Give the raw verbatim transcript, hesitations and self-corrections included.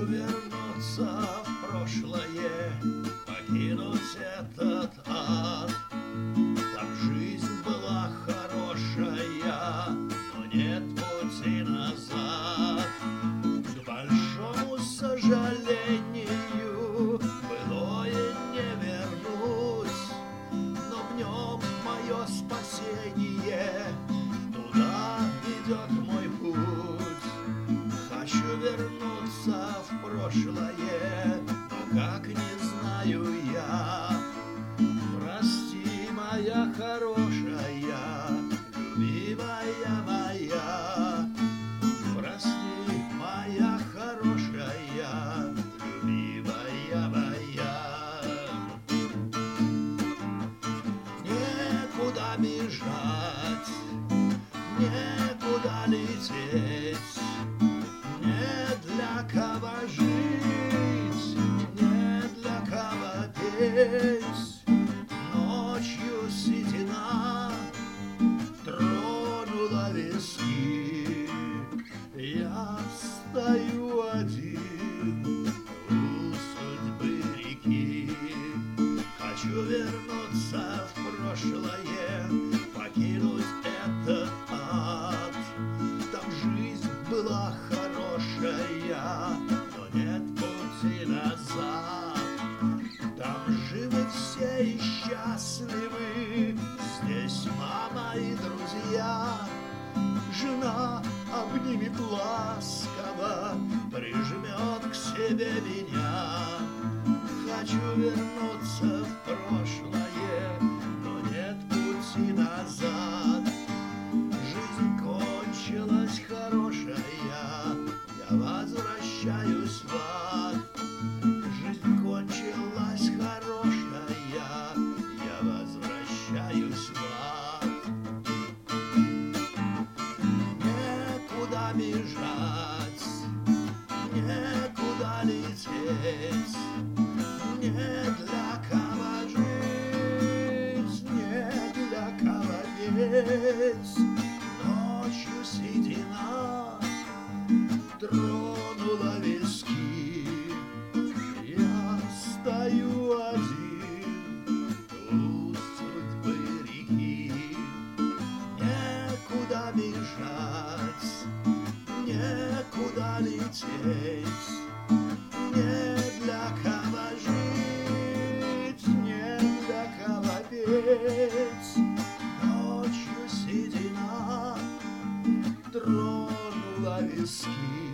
вернуться в прошлое, покинуть этот ад. Там жизнь была хорошая, но нет пути назад. К большому сожалению, былое не вернуть, но в нем мое спасение, туда ведет мой путь. Хочу вернуться в прошлое, но как не знаю я. Прости, моя хорошая, любимая моя. Прости, моя хорошая, любимая моя. Некуда бежать, некуда лететь, не для кого жить, не для кого петь. Ночью седина тронула виски, я стою один у судьбы реки. Хочу вернуться в прошлое, покинуть этот ад. Там жизнь была хорошая, но нет пути назад. Там живы все и счастливы, здесь мама и друзья. Жена обнимет ласково, прижмет к себе меня. Хочу вернуться в прошлое, но нет пути назад. Жизнь кончилась хорошая, я возвращаюсь в ад. Жизнь кончилась хорошая, я возвращаюсь в ад. Некуда бежать, некуда лететь, не для кого жить, не для кого петь. Ночью седина тронула виски, я стою один у судьбы реки. Некуда бежать, некуда лететь, не для кого жить, не для кого петь. Ночью седина тронула виски.